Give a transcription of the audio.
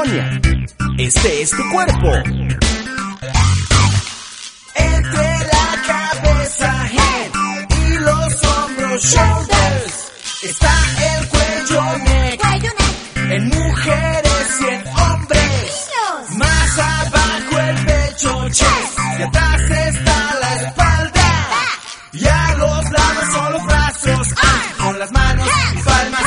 Sonia, este es tu cuerpo. Entre la cabeza, head, y los hombros, shoulders, está el cuello, neck, en mujeres y en hombres. Más abajo el pecho, chest, y atrás está la espalda. Y a los lados son los brazos, con las manos y palmas